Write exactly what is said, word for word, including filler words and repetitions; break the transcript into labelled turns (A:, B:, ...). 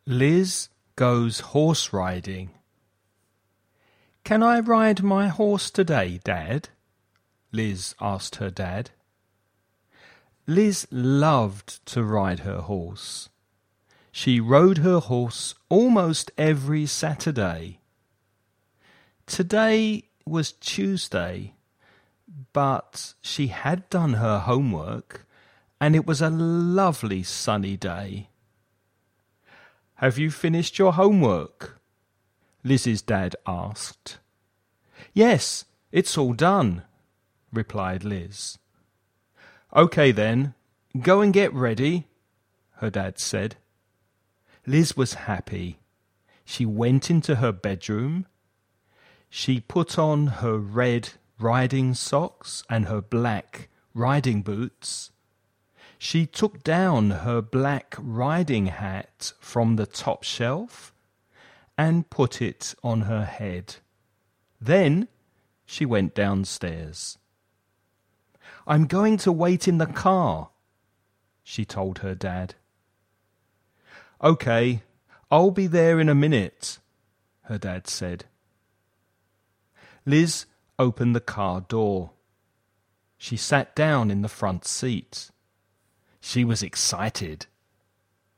A: Liz goes horse riding. "Can I ride my horse today, Dad?" Liz asked her dad. Liz loved to ride her horse. She rode her horse almost every Saturday. Today was Tuesday, but she had done her homework, and it was a lovely sunny day. "Have you finished your homework?" Liz's dad asked. "Yes, it's all done," replied Liz. "Okay then, go and get ready," her dad said. Liz was happy. She went into her bedroom. She put on her red riding socks and her black riding boots. She took down her black riding hat from the top shelf and put it on her head. Then she went downstairs. "I'm going to wait in the car," she told her dad. "Okay, I'll be there in a minute," her dad said. Liz opened the car door. She sat down in the front seat. She was excited.